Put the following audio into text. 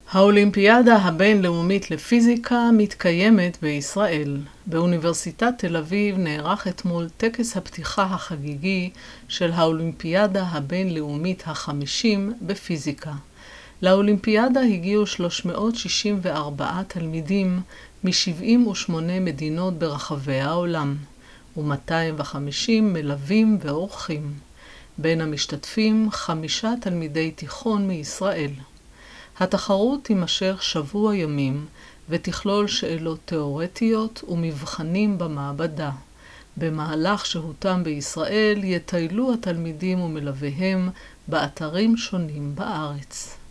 האולימפיאדה הבינלאומית לפיזיקה מתקיימת בישראל. באוניברסיטת תל אביב נערך אתמול טקס הפתיחה החגיגי של האולימפיאדה הבינלאומית ה-50 בפיזיקה. לאולימפיאדה הגיעו 364 תלמידים מ-78 מדינות ברחבי העולם, ו-250 מלווים ואורחים. בין המשתתפים 5 תלמידי תיכון מישראל. התחרות תימשך שבוע ימים ותכלול שאלות תיאורטיות ומבחנים במעבדה. במהלך שהותם בישראל יטיילו התלמידים ומלוויהם באתרים שונים בארץ.